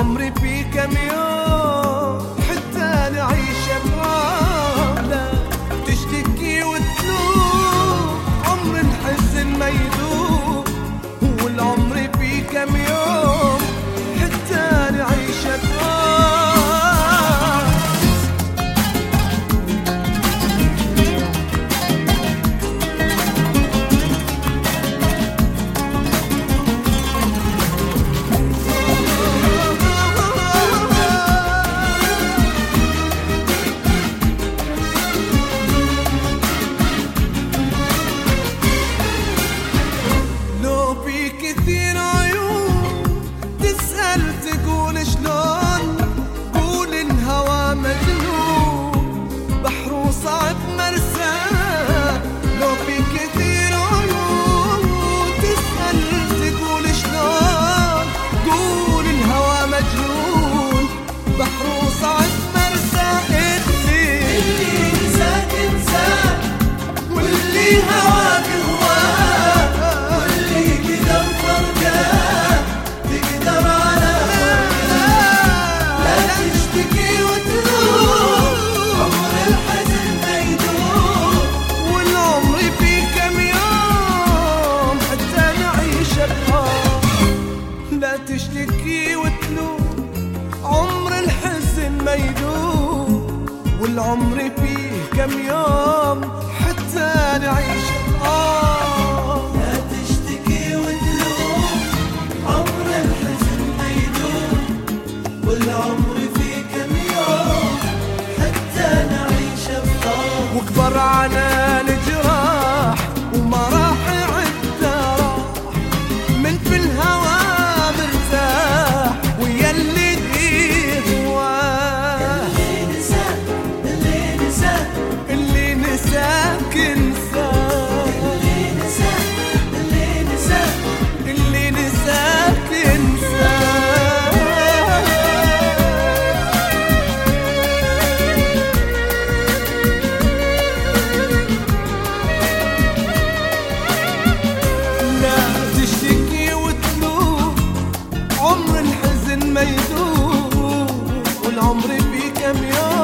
والعمر فيه كم يوم حتى نعيش بغرام. لا تشتكي وتلوم عمر الحزن ما يدوم، والعمر فيه كم يوم حتى نعيش بغرام. كثير عيون تسأل تقول شلون، قول الهوى مجنون بحر وصعب مرساه. لو في كثير عيون تسأل تقول شلون، قول الهوى مجنون بحر وصعب مرساه. اللي نساك انساه، واللي هواك هواه، تشتكي وتلوم عمر الحزن ما يدوم، والعمر فيه كم يوم حتى نعيش. لا تشتكي وتلوم عمر الحزن ما يدوم، والعمر فيه كم يوم حتى نعيش بطال. وكبر على الجراح وما راح يعد راح، من في الهوى عمر الحزن ما يدوم، والعمر فيه كم يوم